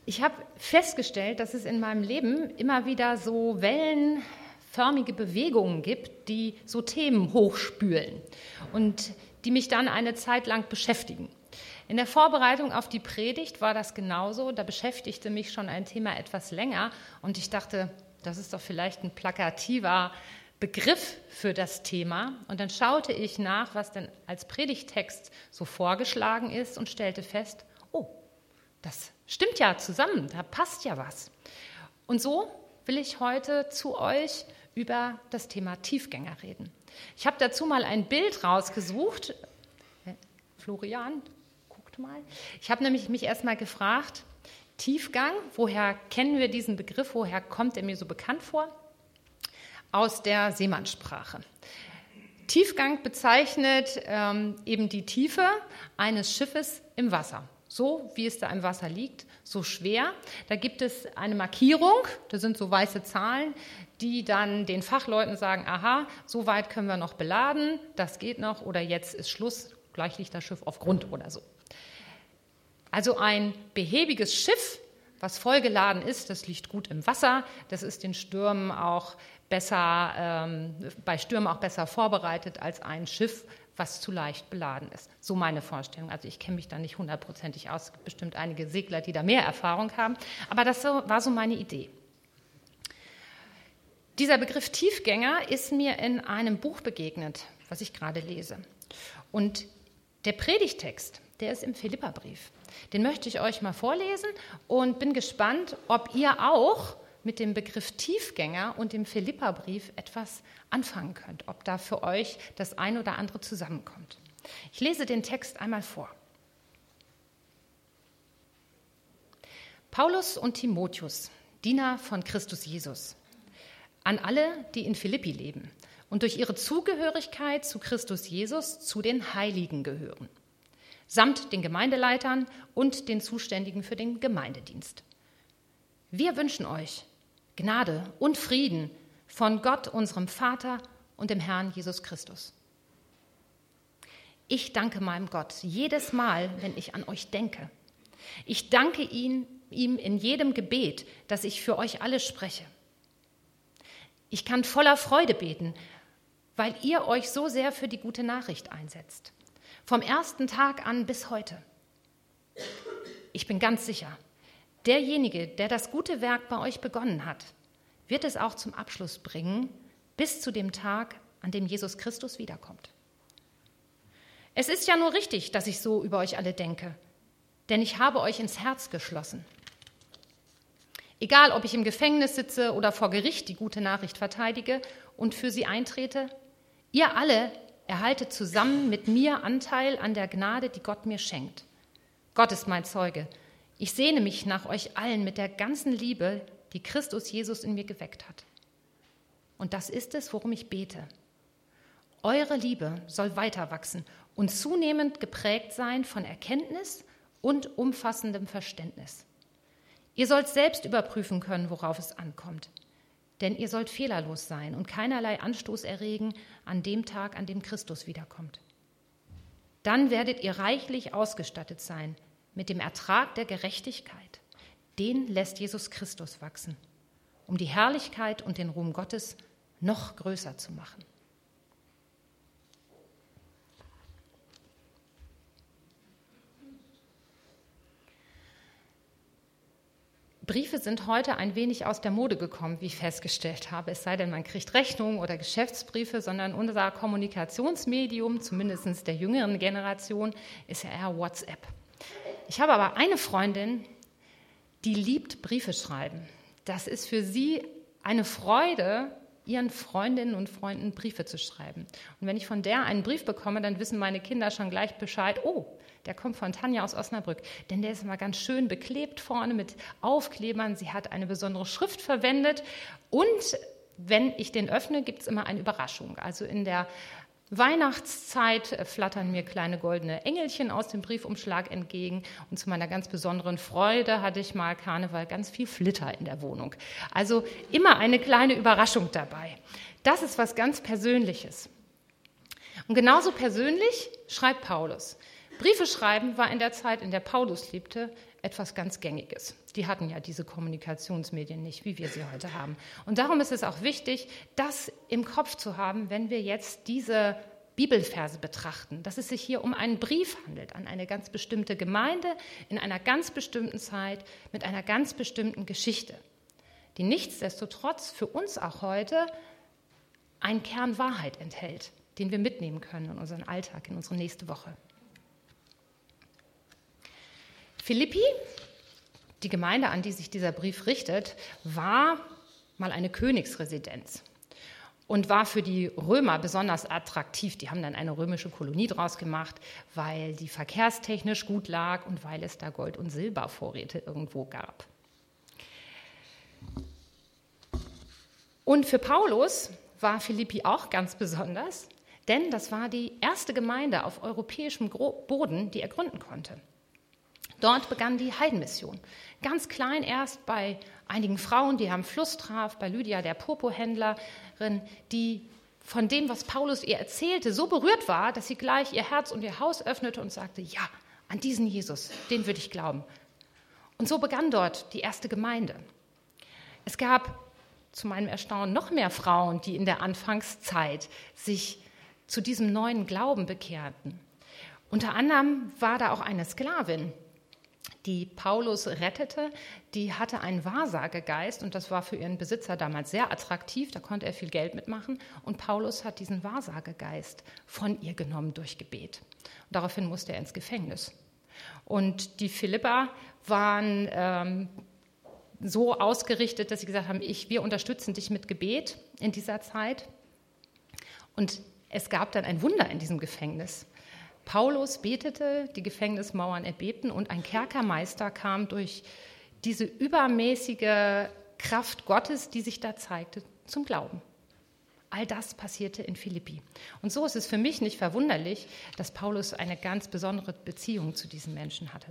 Ich habe festgestellt, dass es in meinem Leben immer wieder so wellenförmige Bewegungen gibt, die so Themen hochspülen und die mich dann eine Zeit lang beschäftigen. In der Vorbereitung auf die Predigt war das genauso. Da beschäftigte mich schon ein Thema etwas länger und ich dachte, das ist doch vielleicht ein plakativer Begriff für das Thema. Und dann schaute ich nach, was denn als Predigttext so vorgeschlagen ist und stellte fest, oh, das stimmt ja zusammen, da passt ja was. Und so will ich heute zu euch über das Thema Tiefgänger reden. Ich habe dazu mal ein Bild rausgesucht. Florian, guckt mal. Ich habe nämlich mich erstmal gefragt, Tiefgang, woher kennen wir diesen Begriff, woher kommt er mir so bekannt vor? Aus der Seemannssprache. Tiefgang bezeichnet eben die Tiefe eines Schiffes im Wasser. So wie es da im Wasser liegt, so schwer. Da gibt es eine Markierung, das sind so weiße Zahlen, die dann den Fachleuten sagen, aha, so weit können wir noch beladen, das geht noch oder jetzt ist Schluss, gleich liegt das Schiff auf Grund oder so. Also ein behäbiges Schiff, was vollgeladen ist, das liegt gut im Wasser, das ist den Stürmen auch besser, bei Stürmen auch besser vorbereitet als ein Schiff, was zu leicht beladen ist. So meine Vorstellung. Also ich kenne mich da nicht hundertprozentig aus. Es gibt bestimmt einige Segler, die da mehr Erfahrung haben. Aber das war so meine Idee. Dieser Begriff Tiefgänger ist mir in einem Buch begegnet, was ich gerade lese. Und der Predigttext, der ist im Philipperbrief. Den möchte ich euch mal vorlesen und bin gespannt, ob ihr auch mit dem Begriff Tiefgänger und dem Philipperbrief etwas anfangen könnt, ob da für euch das ein oder andere zusammenkommt. Ich lese den Text einmal vor. Paulus und Timotheus, Diener von Christus Jesus, an alle, die in Philippi leben und durch ihre Zugehörigkeit zu Christus Jesus zu den Heiligen gehören, samt den Gemeindeleitern und den Zuständigen für den Gemeindedienst. Wir wünschen euch Gnade und Frieden von Gott, unserem Vater und dem Herrn Jesus Christus. Ich danke meinem Gott jedes Mal, wenn ich an euch denke. Ich danke ihm in jedem Gebet, das ich für euch alle spreche. Ich kann voller Freude beten, weil ihr euch so sehr für die gute Nachricht einsetzt. Vom ersten Tag an bis heute. Ich bin ganz sicher, derjenige, der das gute Werk bei euch begonnen hat, wird es auch zum Abschluss bringen, bis zu dem Tag, an dem Jesus Christus wiederkommt. Es ist ja nur richtig, dass ich so über euch alle denke, denn ich habe euch ins Herz geschlossen. Egal, ob ich im Gefängnis sitze oder vor Gericht die gute Nachricht verteidige und für sie eintrete, ihr alle erhaltet zusammen mit mir Anteil an der Gnade, die Gott mir schenkt. Gott ist mein Zeuge. Ich sehne mich nach euch allen mit der ganzen Liebe, die Christus Jesus in mir geweckt hat. Und das ist es, worum ich bete. Eure Liebe soll weiter wachsen und zunehmend geprägt sein von Erkenntnis und umfassendem Verständnis. Ihr sollt selbst überprüfen können, worauf es ankommt. Denn ihr sollt fehlerlos sein und keinerlei Anstoß erregen an dem Tag, an dem Christus wiederkommt. Dann werdet ihr reichlich ausgestattet sein mit dem Ertrag der Gerechtigkeit. Den lässt Jesus Christus wachsen, um die Herrlichkeit und den Ruhm Gottes noch größer zu machen. Briefe sind heute ein wenig aus der Mode gekommen, wie ich festgestellt habe. Es sei denn, man kriegt Rechnungen oder Geschäftsbriefe, sondern unser Kommunikationsmedium, zumindest der jüngeren Generation, ist ja eher WhatsApp. Ich habe aber eine Freundin, die liebt Briefe schreiben. Das ist für sie eine Freude, ihren Freundinnen und Freunden Briefe zu schreiben. Und wenn ich von der einen Brief bekomme, dann wissen meine Kinder schon gleich Bescheid, oh, der kommt von Tanja aus Osnabrück, denn der ist mal ganz schön beklebt vorne mit Aufklebern. Sie hat eine besondere Schrift verwendet und wenn ich den öffne, gibt es immer eine Überraschung. Also in der Weihnachtszeit flattern mir kleine goldene Engelchen aus dem Briefumschlag entgegen und zu meiner ganz besonderen Freude hatte ich mal Karneval ganz viel Flitter in der Wohnung. Also immer eine kleine Überraschung dabei. Das ist was ganz Persönliches. Und genauso persönlich schreibt Paulus. Briefe schreiben war in der Zeit, in der Paulus lebte, etwas ganz Gängiges. Die hatten ja diese Kommunikationsmedien nicht, wie wir sie heute haben. Und darum ist es auch wichtig, das im Kopf zu haben, wenn wir jetzt diese Bibelverse betrachten, dass es sich hier um einen Brief handelt an eine ganz bestimmte Gemeinde in einer ganz bestimmten Zeit mit einer ganz bestimmten Geschichte, die nichtsdestotrotz für uns auch heute einen Kern Wahrheit enthält, den wir mitnehmen können in unseren Alltag, in unsere nächste Woche. Philippi, die Gemeinde, an die sich dieser Brief richtet, war mal eine Königsresidenz und war für die Römer besonders attraktiv. Die haben dann eine römische Kolonie draus gemacht, weil die verkehrstechnisch gut lag und weil es da Gold- und Silbervorräte irgendwo gab. Und für Paulus war Philippi auch ganz besonders, denn das war die erste Gemeinde auf europäischem Boden, die er gründen konnte. Dort begann die Heidenmission. Ganz klein erst bei einigen Frauen, die am Fluss traf, bei Lydia, der Purpurhändlerin, die von dem, was Paulus ihr erzählte, so berührt war, dass sie gleich ihr Herz und ihr Haus öffnete und sagte, ja, an diesen Jesus, den würde ich glauben. Und so begann dort die erste Gemeinde. Es gab zu meinem Erstaunen noch mehr Frauen, die in der Anfangszeit sich zu diesem neuen Glauben bekehrten. Unter anderem war da auch eine Sklavin, die Paulus rettete, die hatte einen Wahrsagegeist und das war für ihren Besitzer damals sehr attraktiv, da konnte er viel Geld mitmachen und Paulus hat diesen Wahrsagegeist von ihr genommen durch Gebet. Und daraufhin musste er ins Gefängnis. Und die Philipper waren so ausgerichtet, dass sie gesagt haben, wir unterstützen dich mit Gebet in dieser Zeit. Und es gab dann ein Wunder in diesem Gefängnis. Paulus betete, die Gefängnismauern erbebten und ein Kerkermeister kam durch diese übermäßige Kraft Gottes, die sich da zeigte, zum Glauben. All das passierte in Philippi. Und so ist es für mich nicht verwunderlich, dass Paulus eine ganz besondere Beziehung zu diesen Menschen hatte.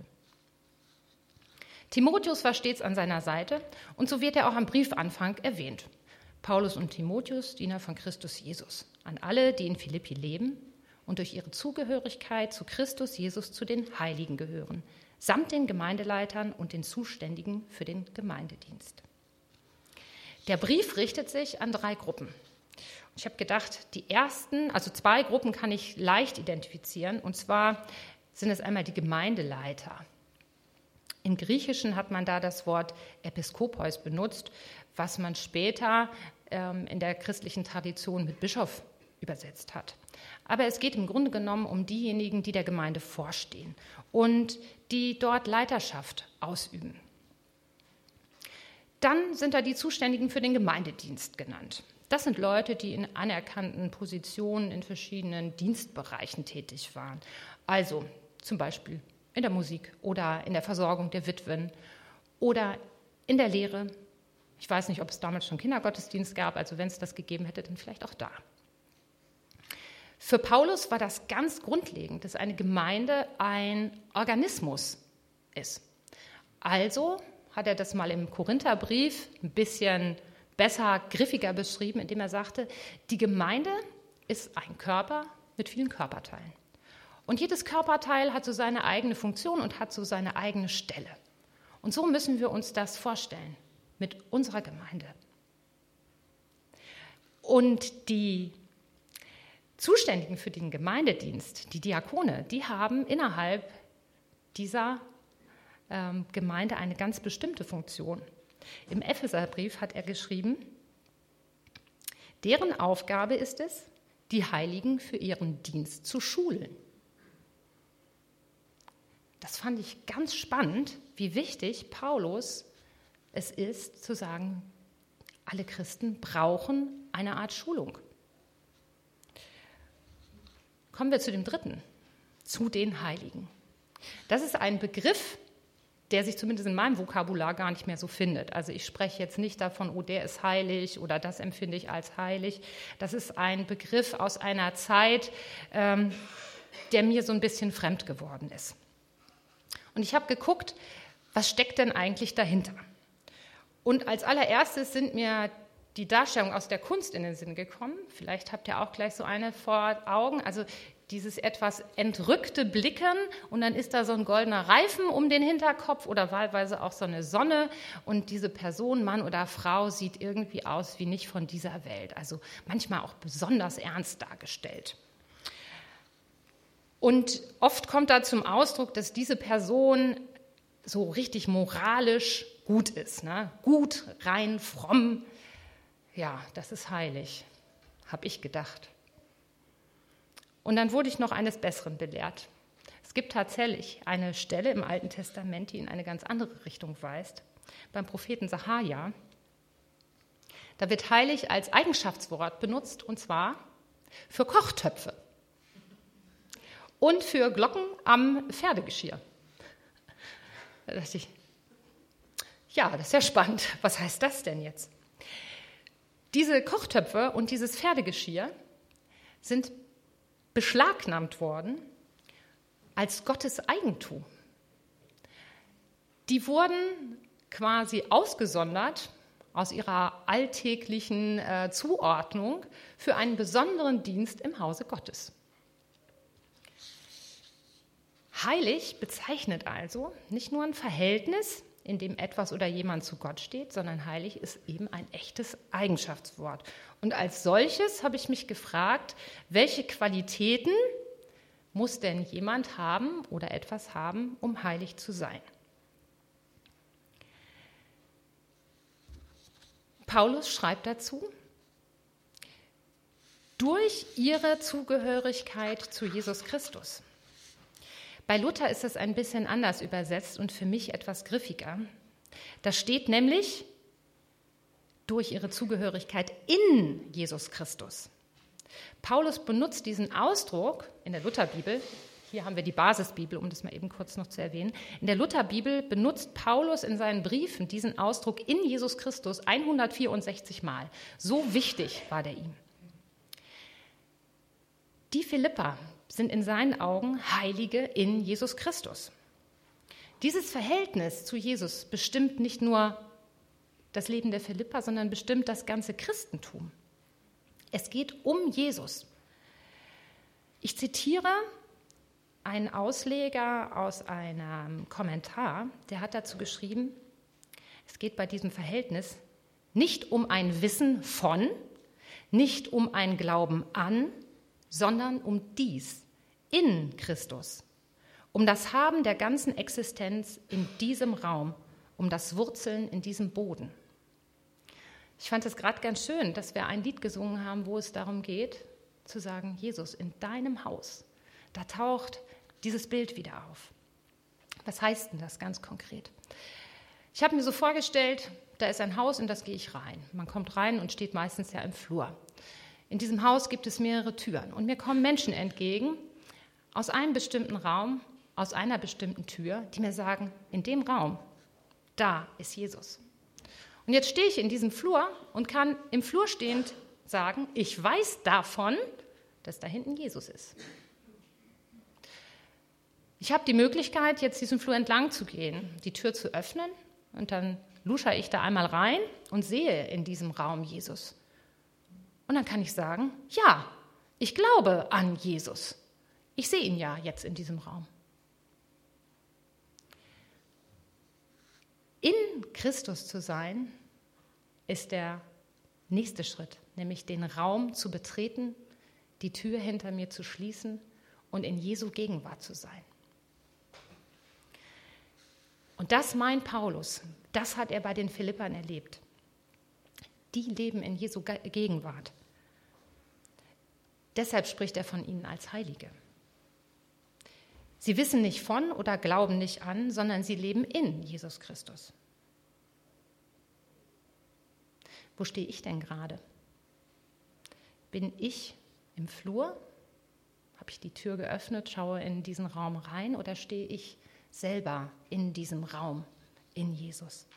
Timotheus war stets an seiner Seite und so wird er auch am Briefanfang erwähnt. Paulus und Timotheus, Diener von Christus Jesus, an alle, die in Philippi leben und durch ihre Zugehörigkeit zu Christus Jesus zu den Heiligen gehören, samt den Gemeindeleitern und den Zuständigen für den Gemeindedienst. Der Brief richtet sich an 3 Gruppen. Ich habe gedacht, die ersten, also 2 Gruppen kann ich leicht identifizieren, und zwar sind es einmal die Gemeindeleiter. Im Griechischen hat man da das Wort Episkopos benutzt, was man später in der christlichen Tradition mit Bischof übersetzt hat. Aber es geht im Grunde genommen um diejenigen, die der Gemeinde vorstehen und die dort Leiterschaft ausüben. Dann sind da die Zuständigen für den Gemeindedienst genannt. Das sind Leute, die in anerkannten Positionen in verschiedenen Dienstbereichen tätig waren. Also zum Beispiel in der Musik oder in der Versorgung der Witwen oder in der Lehre. Ich weiß nicht, ob es damals schon Kindergottesdienst gab, also wenn es das gegeben hätte, dann vielleicht auch da. Für Paulus war das ganz grundlegend, dass eine Gemeinde ein Organismus ist. Also hat er das mal im Korintherbrief ein bisschen besser, griffiger beschrieben, indem er sagte, die Gemeinde ist ein Körper mit vielen Körperteilen. Und jedes Körperteil hat so seine eigene Funktion und hat so seine eigene Stelle. Und so müssen wir uns das vorstellen mit unserer Gemeinde. Und die Zuständigen für den Gemeindedienst, die Diakone, die haben innerhalb dieser Gemeinde eine ganz bestimmte Funktion. Im Epheserbrief hat er geschrieben, deren Aufgabe ist es, die Heiligen für ihren Dienst zu schulen. Das fand ich ganz spannend, wie wichtig Paulus es ist, zu sagen, alle Christen brauchen eine Art Schulung. Kommen wir zu dem dritten, zu den Heiligen. Das ist ein Begriff, der sich zumindest in meinem Vokabular gar nicht mehr so findet. Also ich spreche jetzt nicht davon, oh, der ist heilig oder das empfinde ich als heilig. Das ist ein Begriff aus einer Zeit, der mir so ein bisschen fremd geworden ist. Und ich habe geguckt, was steckt denn eigentlich dahinter? Und als allererstes sind mir die Darstellungen aus der Kunst in den Sinn gekommen. Vielleicht habt ihr auch gleich so eine vor Augen. Also dieses etwas entrückte Blicken und dann ist da so ein goldener Reifen um den Hinterkopf oder wahlweise auch so eine Sonne und diese Person, Mann oder Frau, sieht irgendwie aus wie nicht von dieser Welt, also manchmal auch besonders ernst dargestellt. Und oft kommt da zum Ausdruck, dass diese Person so richtig moralisch gut ist, ne? Gut, rein, fromm, ja, das ist heilig, habe ich gedacht. Und dann wurde ich noch eines Besseren belehrt. Es gibt tatsächlich eine Stelle im Alten Testament, die in eine ganz andere Richtung weist. Beim Propheten Sacharja, da wird heilig als Eigenschaftswort benutzt, und zwar für Kochtöpfe und für Glocken am Pferdegeschirr. Da dachte ich, ja, das ist ja spannend. Was heißt das denn jetzt? Diese Kochtöpfe und dieses Pferdegeschirr sind beschlagnahmt worden als Gottes Eigentum. Die wurden quasi ausgesondert aus ihrer alltäglichen Zuordnung für einen besonderen Dienst im Hause Gottes. Heilig bezeichnet also nicht nur ein Verhältnis, in dem etwas oder jemand zu Gott steht, sondern heilig ist eben ein echtes Eigenschaftswort. Und als solches habe ich mich gefragt, welche Qualitäten muss denn jemand haben oder etwas haben, um heilig zu sein? Paulus schreibt dazu, durch ihre Zugehörigkeit zu Jesus Christus. Bei Luther ist es ein bisschen anders übersetzt und für mich etwas griffiger. Da steht nämlich, durch ihre Zugehörigkeit in Jesus Christus. Paulus benutzt diesen Ausdruck in der Lutherbibel, hier haben wir die Basisbibel, um das mal eben kurz noch zu erwähnen. In der Lutherbibel benutzt Paulus in seinen Briefen diesen Ausdruck in Jesus Christus 164 Mal. So wichtig war der ihm. Die Philipper sind in seinen Augen Heilige in Jesus Christus. Dieses Verhältnis zu Jesus bestimmt nicht nur das Leben der Philipper, sondern bestimmt das ganze Christentum. Es geht um Jesus. Ich zitiere einen Ausleger aus einem Kommentar, der hat dazu geschrieben, es geht bei diesem Verhältnis nicht um ein Wissen von, nicht um ein Glauben an, sondern um dies in Christus, um das Haben der ganzen Existenz in diesem Raum, um das Wurzeln in diesem Boden. Ich fand es gerade ganz schön, dass wir ein Lied gesungen haben, wo es darum geht, zu sagen, Jesus, in deinem Haus, da taucht dieses Bild wieder auf. Was heißt denn das ganz konkret? Ich habe mir so vorgestellt, da ist ein Haus, in das gehe ich rein. Man kommt rein und steht meistens ja im Flur. In diesem Haus gibt es mehrere Türen und mir kommen Menschen entgegen aus einem bestimmten Raum, aus einer bestimmten Tür, die mir sagen, in dem Raum, da ist Jesus. Und jetzt stehe ich in diesem Flur und kann im Flur stehend sagen, ich weiß davon, dass da hinten Jesus ist. Ich habe die Möglichkeit, jetzt diesen Flur entlang zu gehen, die Tür zu öffnen und dann lusche ich da einmal rein und sehe in diesem Raum Jesus. Und dann kann ich sagen, ja, ich glaube an Jesus. Ich sehe ihn ja jetzt in diesem Raum. In Christus zu sein, ist der nächste Schritt, nämlich den Raum zu betreten, die Tür hinter mir zu schließen und in Jesu Gegenwart zu sein. Und das meint Paulus, das hat er bei den Philippern erlebt. Die leben in Jesu Gegenwart. Deshalb spricht er von ihnen als Heilige. Sie wissen nicht von oder glauben nicht an, sondern sie leben in Jesus Christus. Wo stehe ich denn gerade? Bin ich im Flur? Habe ich die Tür geöffnet, schaue in diesen Raum rein oder stehe ich selber in diesem Raum in Jesus?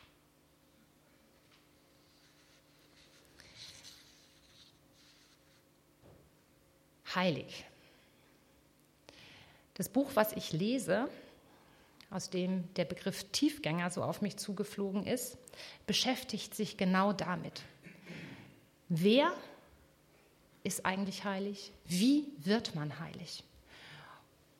Heilig. Das Buch, was ich lese, aus dem der Begriff Tiefgänger so auf mich zugeflogen ist, beschäftigt sich genau damit. Wer ist eigentlich heilig? Wie wird man heilig?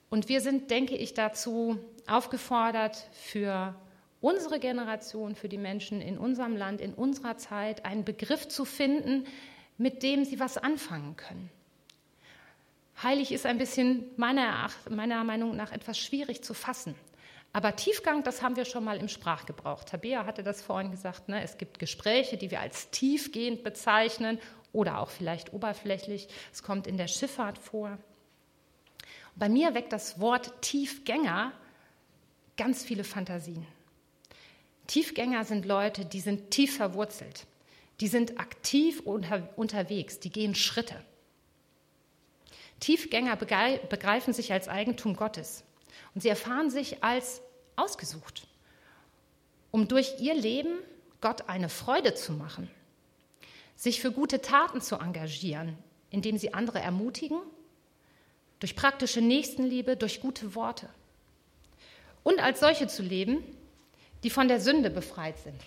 Und wir sind, denke ich, dazu aufgefordert, für unsere Generation, für die Menschen in unserem Land, in unserer Zeit, einen Begriff zu finden, mit dem sie was anfangen können. Heilig ist ein bisschen meiner Meinung nach etwas schwierig zu fassen. Aber Tiefgang, das haben wir schon mal im Sprachgebrauch. Tabea hatte das vorhin gesagt, ne? Es gibt Gespräche, die wir als tiefgehend bezeichnen oder auch vielleicht oberflächlich. Es kommt in der Schifffahrt vor. Bei mir weckt das Wort Tiefgänger ganz viele Fantasien. Tiefgänger sind Leute, die sind tief verwurzelt. Die sind aktiv unterwegs, die gehen Schritte. Tiefgänger begreifen sich als Eigentum Gottes und sie erfahren sich als ausgesucht, um durch ihr Leben Gott eine Freude zu machen, sich für gute Taten zu engagieren, indem sie andere ermutigen, durch praktische Nächstenliebe, durch gute Worte und als solche zu leben, die von der Sünde befreit sind.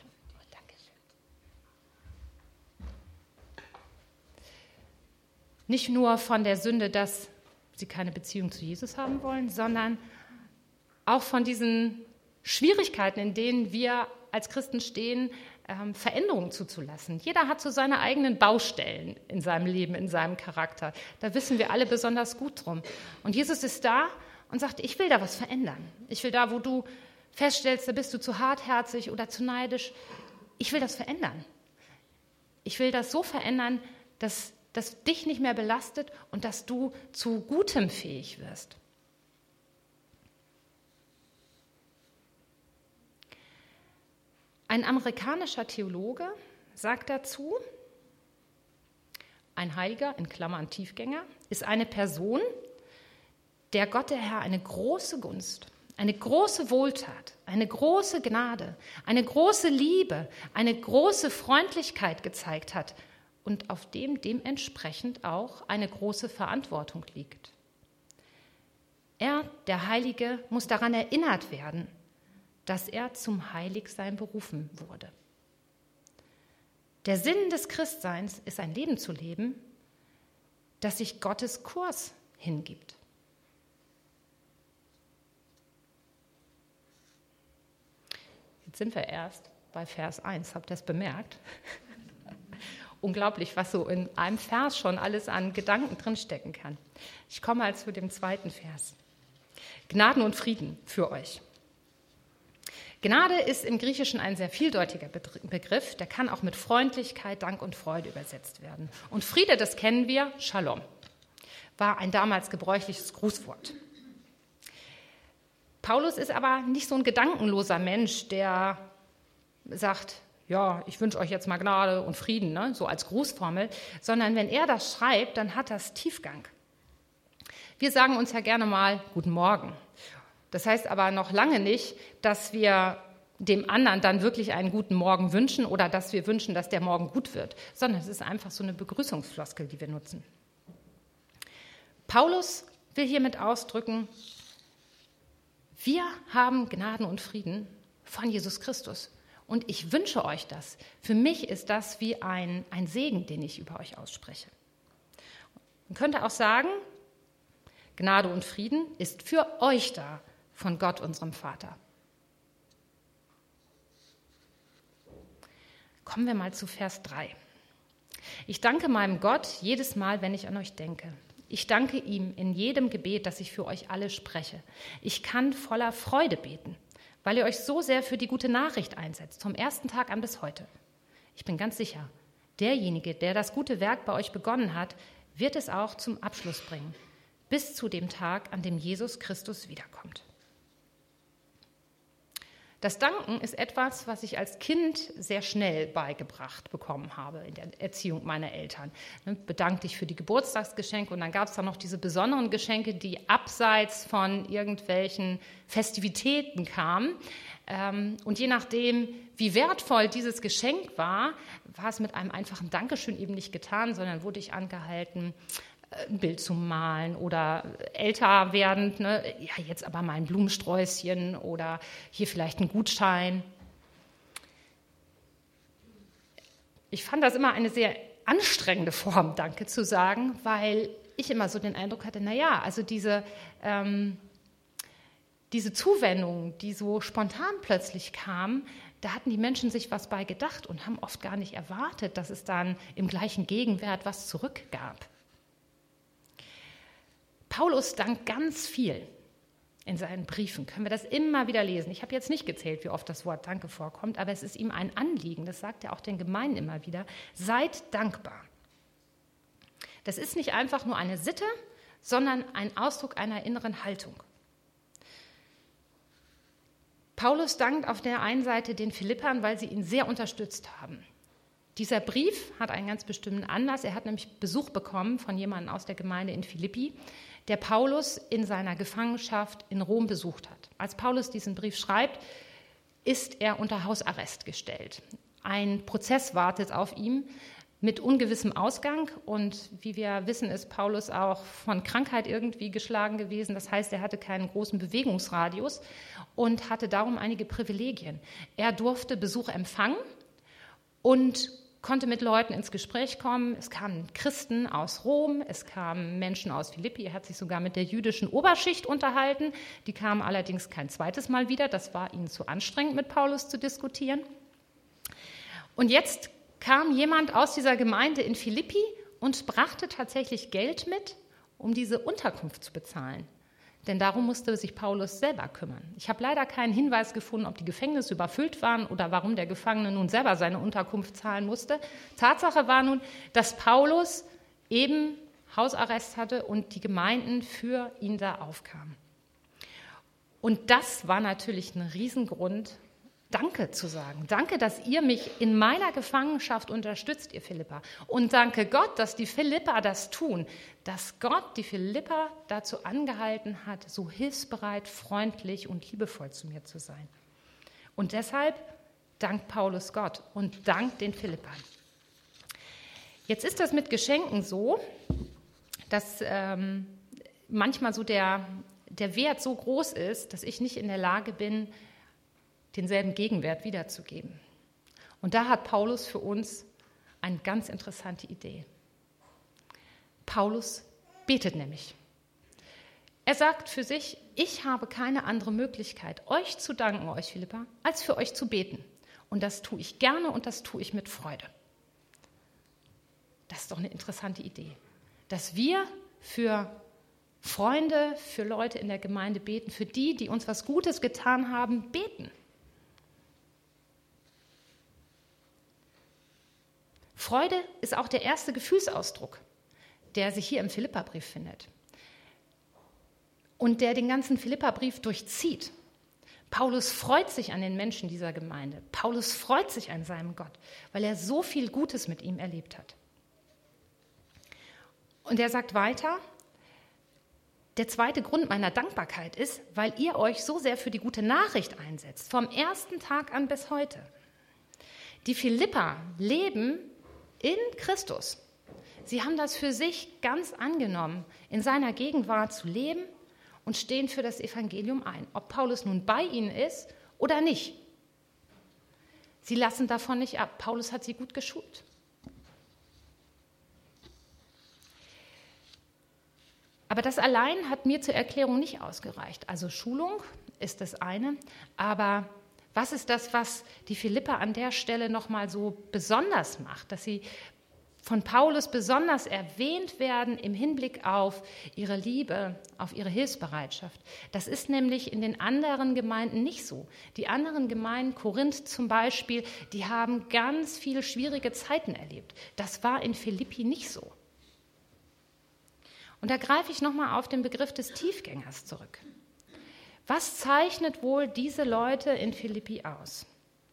Nicht nur von der Sünde, dass sie keine Beziehung zu Jesus haben wollen, sondern auch von diesen Schwierigkeiten, in denen wir als Christen stehen, Veränderungen zuzulassen. Jeder hat so seine eigenen Baustellen in seinem Leben, in seinem Charakter. Da wissen wir alle besonders gut drum. Und Jesus ist da und sagt, ich will da was verändern. Ich will da, wo du feststellst, da bist du zu hartherzig oder zu neidisch, ich will das verändern. Ich will das so verändern, dass dich nicht mehr belastet und dass du zu Gutem fähig wirst. Ein amerikanischer Theologe sagt dazu, ein Heiliger, in Klammern Tiefgänger, ist eine Person, der Gott der Herr eine große Gunst, eine große Wohltat, eine große Gnade, eine große Liebe, eine große Freundlichkeit gezeigt hat und auf dem dementsprechend auch eine große Verantwortung liegt. Er, der Heilige, muss daran erinnert werden, dass er zum Heiligsein berufen wurde. Der Sinn des Christseins ist ein Leben zu leben, das sich Gottes Kurs hingibt. Jetzt sind wir erst bei Vers 1, habt ihr das bemerkt? Unglaublich, was so in einem Vers schon alles an Gedanken drinstecken kann. Ich komme also zu dem zweiten Vers. Gnaden und Frieden für euch. Gnade ist im Griechischen ein sehr vieldeutiger Begriff, der kann auch mit Freundlichkeit, Dank und Freude übersetzt werden. Und Friede, das kennen wir, Shalom, war ein damals gebräuchliches Grußwort. Paulus ist aber nicht so ein gedankenloser Mensch, der sagt, ja, ich wünsche euch jetzt mal Gnade und Frieden, ne, so als Grußformel, sondern wenn er das schreibt, dann hat das Tiefgang. Wir sagen uns ja gerne mal Guten Morgen. Das heißt aber noch lange nicht, dass wir dem anderen dann wirklich einen guten Morgen wünschen oder dass wir wünschen, dass der Morgen gut wird, sondern es ist einfach so eine Begrüßungsfloskel, die wir nutzen. Paulus will hiermit ausdrücken, wir haben Gnaden und Frieden von Jesus Christus und ich wünsche euch das. Für mich ist das wie ein Segen, den ich über euch ausspreche. Man könnte auch sagen, Gnade und Frieden ist für euch da, von Gott, unserem Vater. Kommen wir mal zu Vers 3. Ich danke meinem Gott jedes Mal, wenn ich an euch denke. Ich danke ihm in jedem Gebet, das ich für euch alle spreche. Ich kann voller Freude beten, weil ihr euch so sehr für die gute Nachricht einsetzt, vom ersten Tag an bis heute. Ich bin ganz sicher, derjenige, der das gute Werk bei euch begonnen hat, wird es auch zum Abschluss bringen, bis zu dem Tag, an dem Jesus Christus wiederkommt. Das Danken ist etwas, was ich als Kind sehr schnell beigebracht bekommen habe in der Erziehung meiner Eltern. Bedank dich für die Geburtstagsgeschenke und dann gab es da noch diese besonderen Geschenke, die abseits von irgendwelchen Festivitäten kamen. Und je nachdem, wie wertvoll dieses Geschenk war, war es mit einem einfachen Dankeschön eben nicht getan, sondern wurde ich angehalten, ein Bild zu malen oder älter werdend, ne, ja, jetzt aber mal ein Blumensträußchen oder hier vielleicht ein Gutschein. Ich fand das immer eine sehr anstrengende Form, Danke zu sagen, weil ich immer so den Eindruck hatte, naja, also diese diese Zuwendungen, die so spontan plötzlich kamen, da hatten die Menschen sich was bei gedacht und haben oft gar nicht erwartet, dass es dann im gleichen Gegenwert was zurückgab. Paulus dankt ganz viel in seinen Briefen. Können wir das immer wieder lesen. Ich habe jetzt nicht gezählt, wie oft das Wort Danke vorkommt, aber es ist ihm ein Anliegen, das sagt er auch den Gemeinden immer wieder, seid dankbar. Das ist nicht einfach nur eine Sitte, sondern ein Ausdruck einer inneren Haltung. Paulus dankt auf der einen Seite den Philippern, weil sie ihn sehr unterstützt haben. Dieser Brief hat einen ganz bestimmten Anlass. Er hat nämlich Besuch bekommen von jemandem aus der Gemeinde in Philippi, der Paulus in seiner Gefangenschaft in Rom besucht hat. Als Paulus diesen Brief schreibt, ist er unter Hausarrest gestellt. Ein Prozess wartet auf ihn mit ungewissem Ausgang. Und wie wir wissen, ist Paulus auch von Krankheit irgendwie geschlagen gewesen. Das heißt, er hatte keinen großen Bewegungsradius und hatte darum einige Privilegien. Er durfte Besuch empfangen und konnte mit Leuten ins Gespräch kommen. Es kamen Christen aus Rom, es kamen Menschen aus Philippi. Er hat sich sogar mit der jüdischen Oberschicht unterhalten. Die kamen allerdings kein zweites Mal wieder. Das war ihnen zu anstrengend, mit Paulus zu diskutieren. Und jetzt kam jemand aus dieser Gemeinde in Philippi und brachte tatsächlich Geld mit, um diese Unterkunft zu bezahlen. Denn darum musste sich Paulus selber kümmern. Ich habe leider keinen Hinweis gefunden, ob die Gefängnisse überfüllt waren oder warum der Gefangene nun selber seine Unterkunft zahlen musste. Tatsache war nun, dass Paulus eben Hausarrest hatte und die Gemeinden für ihn da aufkamen. Und das war natürlich ein Riesengrund, Danke zu sagen. Danke, dass ihr mich in meiner Gefangenschaft unterstützt, ihr Philipper. Und danke Gott, dass die Philipper das tun, dass Gott die Philipper dazu angehalten hat, so hilfsbereit, freundlich und liebevoll zu mir zu sein. Und deshalb dankt Paulus Gott und dankt den Philippern. Jetzt ist das mit Geschenken so, dass manchmal so der Wert so groß ist, dass ich nicht in der Lage bin, denselben Gegenwert wiederzugeben. Und da hat Paulus für uns eine ganz interessante Idee. Paulus betet nämlich. Er sagt für sich, ich habe keine andere Möglichkeit, euch zu danken, euch Philipper, als für euch zu beten. Und das tue ich gerne und das tue ich mit Freude. Das ist doch eine interessante Idee, dass wir für Freunde, für Leute in der Gemeinde beten, für die, die uns was Gutes getan haben, beten. Freude ist auch der erste Gefühlsausdruck, der sich hier im Philipperbrief findet und der den ganzen Philipperbrief durchzieht. Paulus freut sich an den Menschen dieser Gemeinde. Paulus freut sich an seinem Gott, weil er so viel Gutes mit ihm erlebt hat. Und er sagt weiter, der zweite Grund meiner Dankbarkeit ist, weil ihr euch so sehr für die gute Nachricht einsetzt, vom ersten Tag an bis heute. Die Philipper leben in Christus. Sie haben das für sich ganz angenommen, in seiner Gegenwart zu leben und stehen für das Evangelium ein, ob Paulus nun bei ihnen ist oder nicht. Sie lassen davon nicht ab. Paulus hat sie gut geschult. Aber das allein hat mir zur Erklärung nicht ausgereicht. Also Schulung ist das eine, aber was ist das, was die Philipper an der Stelle nochmal so besonders macht, dass sie von Paulus besonders erwähnt werden im Hinblick auf ihre Liebe, auf ihre Hilfsbereitschaft? Das ist nämlich in den anderen Gemeinden nicht so. Die anderen Gemeinden, Korinth zum Beispiel, die haben ganz viele schwierige Zeiten erlebt. Das war in Philippi nicht so. Und da greife ich nochmal auf den Begriff des Tiefgängers zurück. Was zeichnet wohl diese Leute in Philippi aus?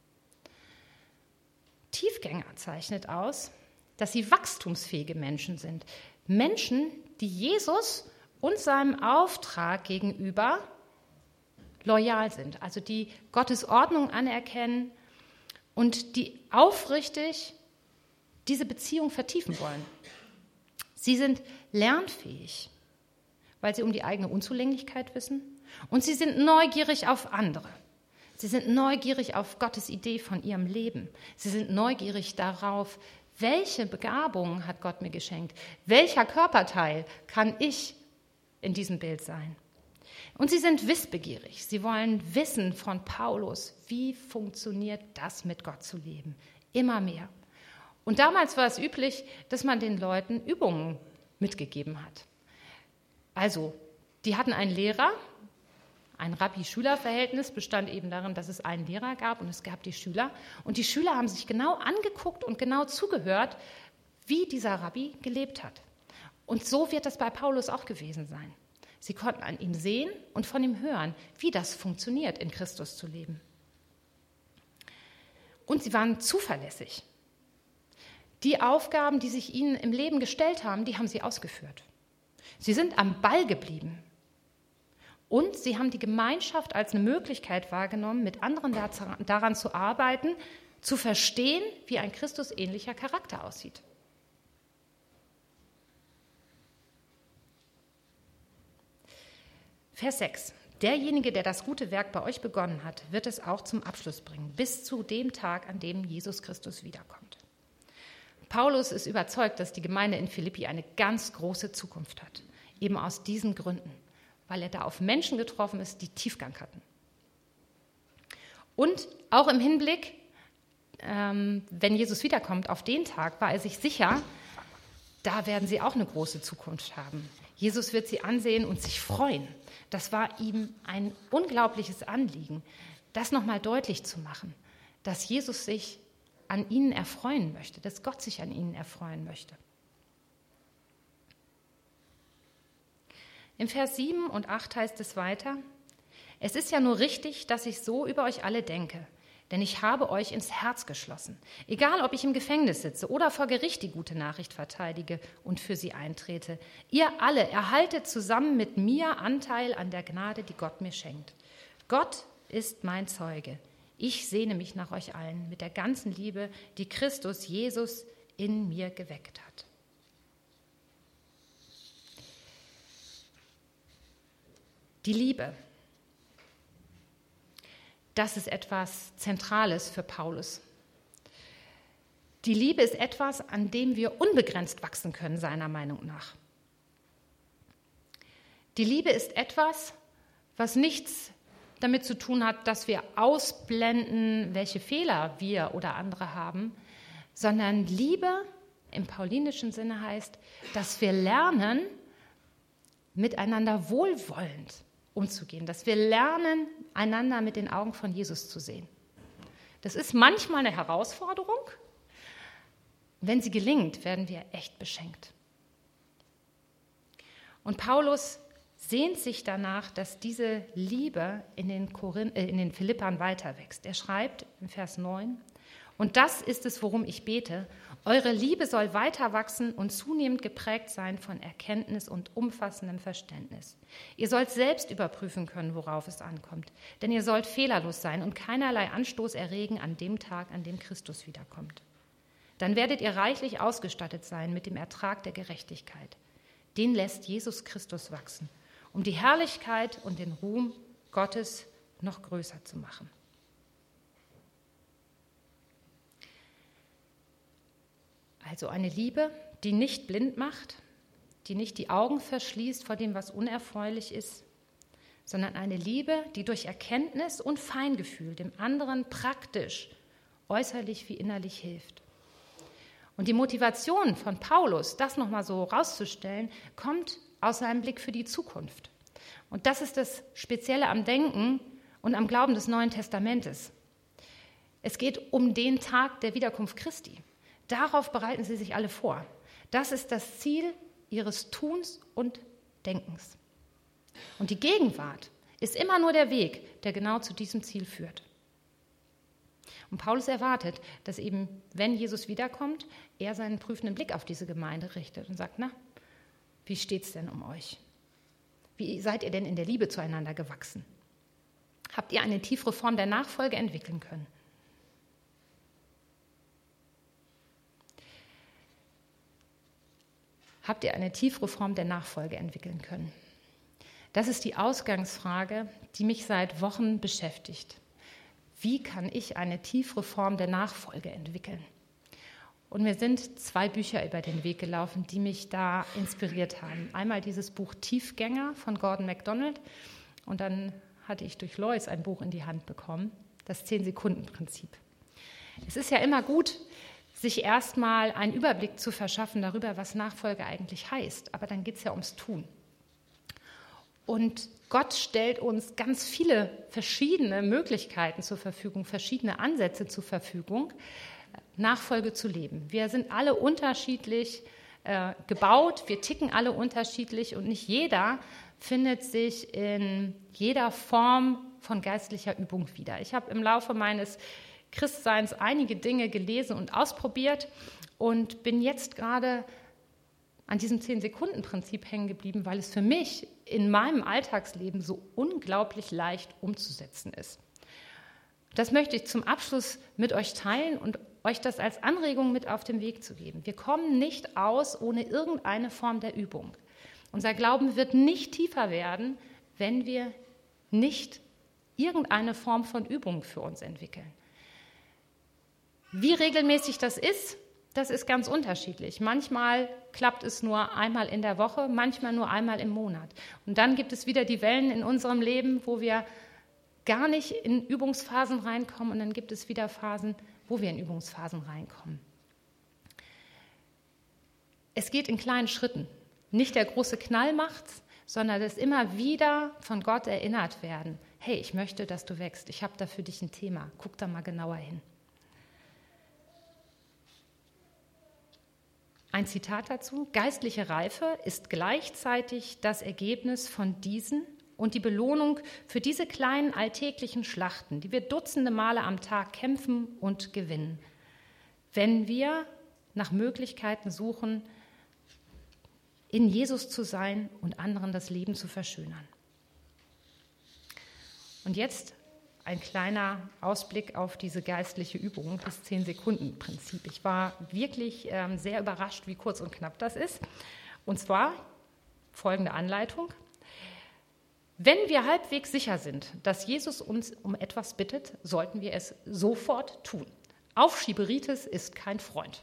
Tiefgänger zeichnet aus, dass sie wachstumsfähige Menschen sind. Menschen, die Jesus und seinem Auftrag gegenüber loyal sind, also die Gottes Ordnung anerkennen und die aufrichtig diese Beziehung vertiefen wollen. Sie sind lernfähig, weil sie um die eigene Unzulänglichkeit wissen. Und sie sind neugierig auf andere. Sie sind neugierig auf Gottes Idee von ihrem Leben. Sie sind neugierig darauf, welche Begabungen hat Gott mir geschenkt? Welcher Körperteil kann ich in diesem Bild sein? Und sie sind wissbegierig. Sie wollen wissen von Paulus, wie funktioniert das, mit Gott zu leben. Immer mehr. Und damals war es üblich, dass man den Leuten Übungen mitgegeben hat. Also, die hatten einen Lehrer. Ein Rabbi-Schüler-Verhältnis bestand eben darin, dass es einen Lehrer gab und es gab die Schüler. Und die Schüler haben sich genau angeguckt und genau zugehört, wie dieser Rabbi gelebt hat. Und so wird das bei Paulus auch gewesen sein. Sie konnten an ihm sehen und von ihm hören, wie das funktioniert, in Christus zu leben. Und sie waren zuverlässig. Die Aufgaben, die sich ihnen im Leben gestellt haben, die haben sie ausgeführt. Sie sind am Ball geblieben. Und sie haben die Gemeinschaft als eine Möglichkeit wahrgenommen, mit anderen daran zu arbeiten, zu verstehen, wie ein christusähnlicher Charakter aussieht. Vers 6. Derjenige, der das gute Werk bei euch begonnen hat, wird es auch zum Abschluss bringen, bis zu dem Tag, an dem Jesus Christus wiederkommt. Paulus ist überzeugt, dass die Gemeinde in Philippi eine ganz große Zukunft hat, eben aus diesen Gründen, weil er da auf Menschen getroffen ist, die Tiefgang hatten. Und auch im Hinblick, wenn Jesus wiederkommt, auf den Tag, war er sich sicher, da werden sie auch eine große Zukunft haben. Jesus wird sie ansehen und sich freuen. Das war ihm ein unglaubliches Anliegen, das nochmal deutlich zu machen, dass Jesus sich an ihnen erfreuen möchte, dass Gott sich an ihnen erfreuen möchte. Im Vers 7 und 8 heißt es weiter: Es ist ja nur richtig, dass ich so über euch alle denke, denn ich habe euch ins Herz geschlossen. Egal, ob ich im Gefängnis sitze oder vor Gericht die gute Nachricht verteidige und für sie eintrete. Ihr alle erhaltet zusammen mit mir Anteil an der Gnade, die Gott mir schenkt. Gott ist mein Zeuge. Ich sehne mich nach euch allen mit der ganzen Liebe, die Christus Jesus in mir geweckt hat. Die Liebe, das ist etwas Zentrales für Paulus. Die Liebe ist etwas, an dem wir unbegrenzt wachsen können, seiner Meinung nach. Die Liebe ist etwas, was nichts damit zu tun hat, dass wir ausblenden, welche Fehler wir oder andere haben, sondern Liebe im paulinischen Sinne heißt, dass wir lernen, miteinander wohlwollend umzugehen, dass wir lernen, einander mit den Augen von Jesus zu sehen. Das ist manchmal eine Herausforderung. Wenn sie gelingt, werden wir echt beschenkt. Und Paulus sehnt sich danach, dass diese Liebe in den Philippern weiter wächst. Er schreibt im Vers 9: Und das ist es, worum ich bete. Eure Liebe soll weiter wachsen und zunehmend geprägt sein von Erkenntnis und umfassendem Verständnis. Ihr sollt selbst überprüfen können, worauf es ankommt. Denn ihr sollt fehlerlos sein und keinerlei Anstoß erregen an dem Tag, an dem Christus wiederkommt. Dann werdet ihr reichlich ausgestattet sein mit dem Ertrag der Gerechtigkeit. Den lässt Jesus Christus wachsen, um die Herrlichkeit und den Ruhm Gottes noch größer zu machen. Also eine Liebe, die nicht blind macht, die nicht die Augen verschließt vor dem, was unerfreulich ist, sondern eine Liebe, die durch Erkenntnis und Feingefühl dem anderen praktisch, äußerlich wie innerlich hilft. Und die Motivation von Paulus, das nochmal so rauszustellen, kommt aus seinem Blick für die Zukunft. Und das ist das Spezielle am Denken und am Glauben des Neuen Testamentes. Es geht um den Tag der Wiederkunft Christi. Darauf bereiten sie sich alle vor. Das ist das Ziel ihres Tuns und Denkens. Und die Gegenwart ist immer nur der Weg, der genau zu diesem Ziel führt. Und Paulus erwartet, dass eben, wenn Jesus wiederkommt, er seinen prüfenden Blick auf diese Gemeinde richtet und sagt: Na, wie steht's denn um euch? Wie seid ihr denn in der Liebe zueinander gewachsen? Habt ihr eine tiefere Form der Nachfolge entwickeln können? Habt ihr eine tiefere Form der Nachfolge entwickeln können? Das ist die Ausgangsfrage, die mich seit Wochen beschäftigt. Wie kann ich eine tiefere Form der Nachfolge entwickeln? Und mir sind 2 Bücher über den Weg gelaufen, die mich da inspiriert haben. Einmal dieses Buch Tiefgänger von Gordon MacDonald Und dann hatte ich durch Lois ein Buch in die Hand bekommen, das 10-Sekunden-Prinzip. Es ist ja immer gut, sich erstmal einen Überblick zu verschaffen darüber, was Nachfolge eigentlich heißt. Aber dann geht es ja ums Tun. Und Gott stellt uns ganz viele verschiedene Möglichkeiten zur Verfügung, verschiedene Ansätze zur Verfügung, Nachfolge zu leben. Wir sind alle unterschiedlich gebaut, wir ticken alle unterschiedlich und nicht jeder findet sich in jeder Form von geistlicher Übung wieder. Ich habe im Laufe meines Christseins einige Dinge gelesen und ausprobiert und bin jetzt gerade an diesem 10-Sekunden-Prinzip hängen geblieben, weil es für mich in meinem Alltagsleben so unglaublich leicht umzusetzen ist. Das möchte ich zum Abschluss mit euch teilen und euch das als Anregung mit auf den Weg zu geben. Wir kommen nicht aus ohne irgendeine Form der Übung. Unser Glauben wird nicht tiefer werden, wenn wir nicht irgendeine Form von Übung für uns entwickeln. Wie regelmäßig das ist ganz unterschiedlich. Manchmal klappt es nur einmal in der Woche, manchmal nur einmal im Monat. Und dann gibt es wieder die Wellen in unserem Leben, wo wir gar nicht in Übungsphasen reinkommen und dann gibt es wieder Phasen, wo wir in Übungsphasen reinkommen. Es geht in kleinen Schritten. Nicht der große Knall macht's, sondern das immer wieder von Gott erinnert werden. Hey, ich möchte, dass du wächst. Ich habe da für dich ein Thema. Guck da mal genauer hin. Ein Zitat dazu: Geistliche Reife ist gleichzeitig das Ergebnis von diesen und die Belohnung für diese kleinen alltäglichen Schlachten, die wir dutzende Male am Tag kämpfen und gewinnen, wenn wir nach Möglichkeiten suchen, in Jesus zu sein und anderen das Leben zu verschönern. Und jetzt ein kleiner Ausblick auf diese geistliche Übung, das 10-Sekunden-Prinzip. Ich war wirklich sehr überrascht, wie kurz und knapp das ist. Und zwar folgende Anleitung. Wenn wir halbwegs sicher sind, dass Jesus uns um etwas bittet, sollten wir es sofort tun. Aufschieberitis ist kein Freund.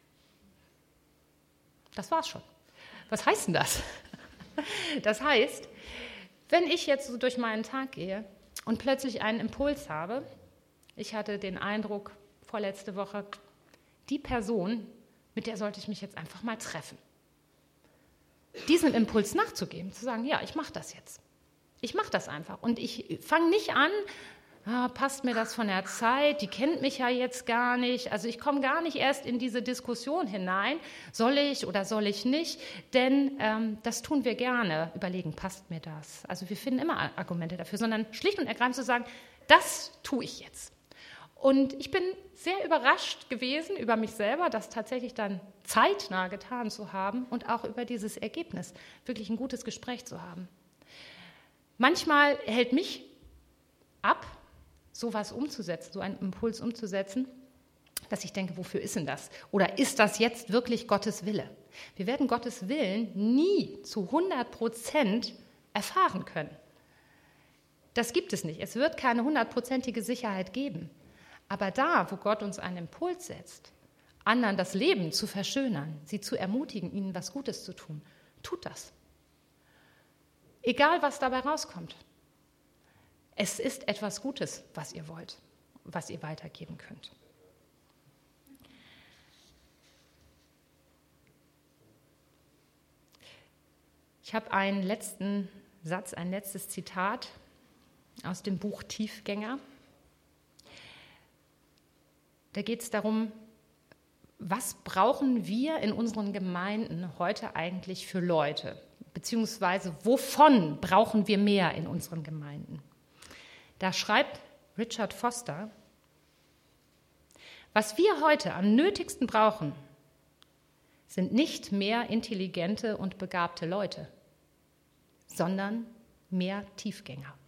Das war's schon. Was heißt denn das? Das heißt, wenn ich jetzt so durch meinen Tag gehe und plötzlich einen Impuls habe, ich hatte den Eindruck vorletzte Woche, die Person, mit der sollte ich mich jetzt einfach mal treffen. Diesem Impuls nachzugeben, zu sagen, ja, ich mache das jetzt. Ich mache das einfach. Und ich fange nicht an, passt mir das von der Zeit, die kennt mich ja jetzt gar nicht. Also ich komme gar nicht erst in diese Diskussion hinein, soll ich oder soll ich nicht, denn das tun wir gerne, überlegen, passt mir das. Also wir finden immer Argumente dafür, sondern schlicht und ergreifend zu sagen, das tue ich jetzt. Und ich bin sehr überrascht gewesen über mich selber, das tatsächlich dann zeitnah getan zu haben und auch über dieses Ergebnis, wirklich ein gutes Gespräch zu haben. Manchmal hält mich ab, sowas umzusetzen, so einen Impuls umzusetzen, dass ich denke, wofür ist denn das? Oder ist das jetzt wirklich Gottes Wille? Wir werden Gottes Willen nie zu 100% erfahren können. Das gibt es nicht. Es wird keine 100%ige Sicherheit geben. Aber da, wo Gott uns einen Impuls setzt, anderen das Leben zu verschönern, sie zu ermutigen, ihnen was Gutes zu tun, tut das. Egal, was dabei rauskommt. Es ist etwas Gutes, was ihr wollt, was ihr weitergeben könnt. Ich habe einen letzten Satz, ein letztes Zitat aus dem Buch Tiefgänger. Da geht es darum, was brauchen wir in unseren Gemeinden heute eigentlich für Leute? Beziehungsweise wovon brauchen wir mehr in unseren Gemeinden? Da schreibt Richard Foster, was wir heute am nötigsten brauchen, sind nicht mehr intelligente und begabte Leute, sondern mehr Tiefgänger.